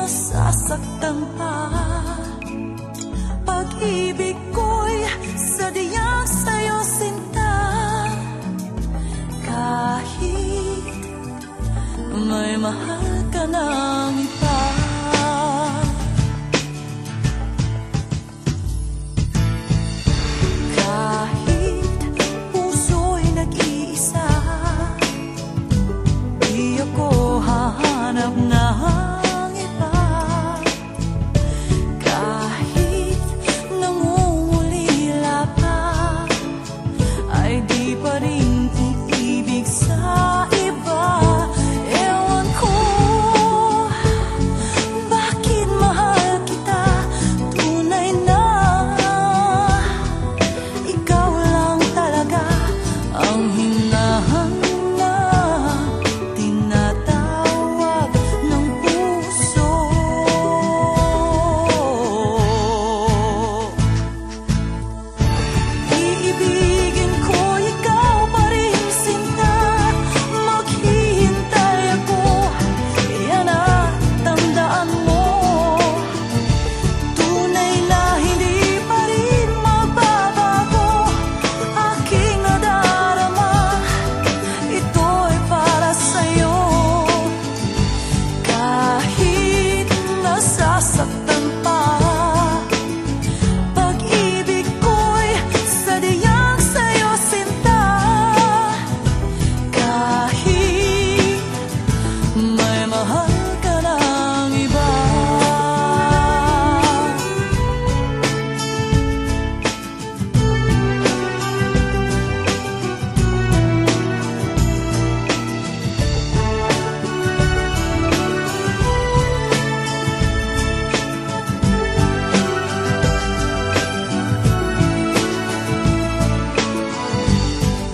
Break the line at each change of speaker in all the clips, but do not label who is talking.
nasasaktan pa. Pag-ibig ko'y sadyang sa'yo sinta. Kahit may mahal ka ng iba. Kahit puso'y nag-iisa, di ako hahanap ng iba. Kahit nangungulila pa, ay di pa rin uibig sa iba. Ewan ko bakit mahal kita, tunay na ikaw lang talaga ang hinahanap, tinatawag ng puso. Iibigin ko ikaw pa rin sinta, maghihintay ako, yan at tandaan mo. Tunay na hindi pa rin magbabago aking nadarama, ito'y para sa'yo. Kahit nasasaktan pa, pag-ibig ko'y sadyang sa'yo sinta. Kahit may mahal ka ng iba.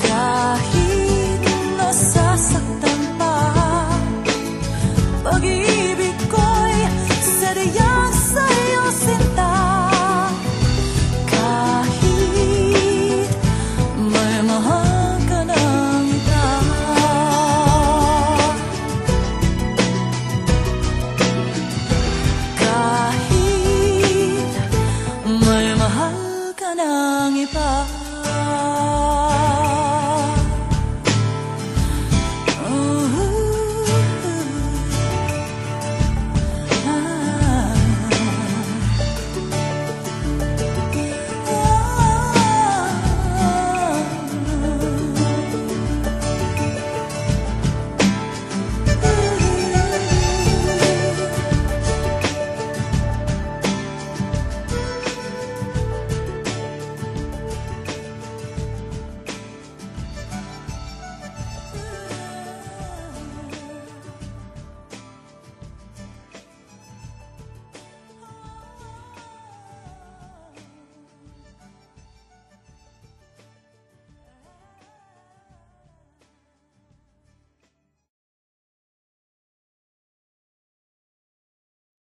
Kahit nasasaktan pa, pag-ibig